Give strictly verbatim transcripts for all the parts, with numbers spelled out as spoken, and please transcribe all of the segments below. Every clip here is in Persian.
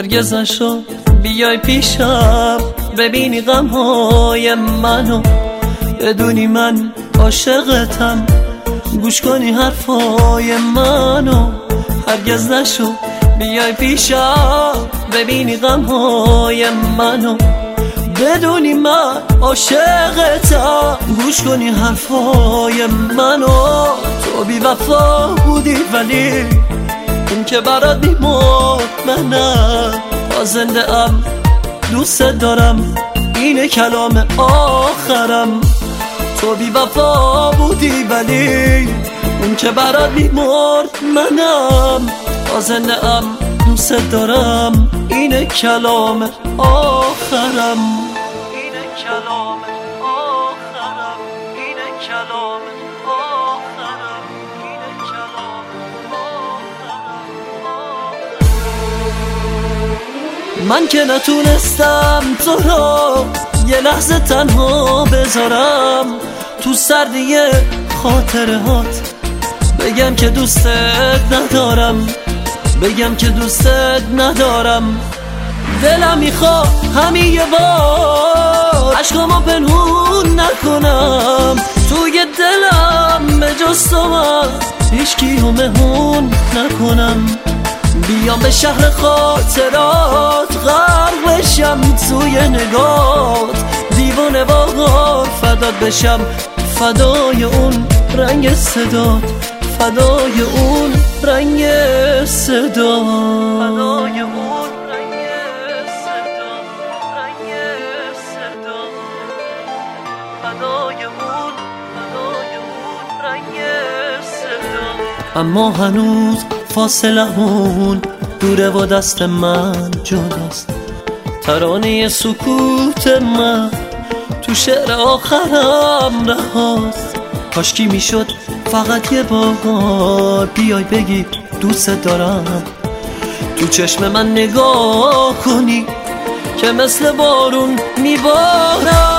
هرگز نشد بیای پیشم ببینی غمهای منو، بدونی من عاشقتم، گوش کنی حرفای منو. هرگز نشد بیای پیشم ببینی غمهای منو، بدونی من عاشقتم، گوش کنی حرفای منو. تو بی وفا بودی ولی این که برات بیمرد منم، تا زنده ام دوست دارم، اینه کلام آخرم. تو بی وفا بودی ولی اون که برات بیمرد منم، تا زنده ام دوست دارم، اینه کلام آخرم. اینه کلام آخرم، اینه کلام آخرم، اینه کلام آخرم. من که نتونستم تو رو یه لحظه تنها بذارم تو سردی خاطرهات، بگم که دوستت ندارم، بگم که دوستت ندارم. دلم میخواد همین یه بار عشقامو پنهون نکنم، توی دلم به جز تو من هیچکیو مهمون نکنم. بیام به شهر خاطرات غرق بشم توی نگات، دیوانه واقعا فدات بشم، فدای اون رنگ صدات، فدای اون رنگ صدا، فدای اون رنگ صدا، رنگ صدا، فدای اون، فدای اون رنگ صدا. اما هنوز فاصلمون دوره و دست من جداست، ترانه سکوت من تو شعر آخرم رهاست. کاشکی میشد فقط یه بار بیای بگی دوست دارم، تو چشم من نگاه کنی که مثل بارون میبارم.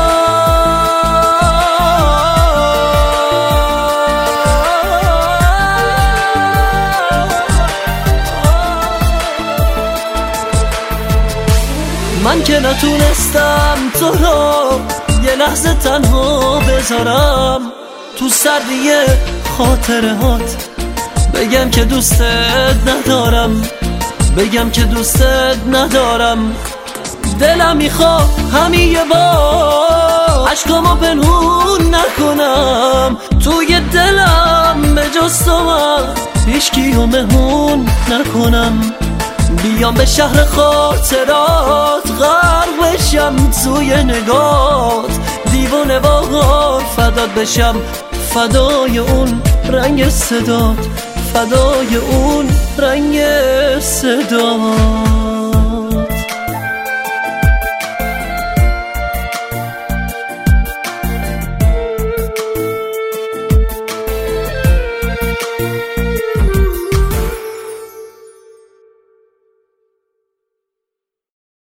من که نتونستم تو رو یه لحظه تنها بذارم تو سردی خاطرهات، بگم که دوستت ندارم، بگم که دوستت ندارم. دلم میخواد همین یه بار عشقامو پنهون نکنم، توی دلم به جز تو من هیچکیو مهمون نکنم. بیام به شهر خاطرات غرق بشم توی نگات، دیوانه واقعا فدات بشم، فدای اون رنگ صدات، فدای اون رنگ صدات.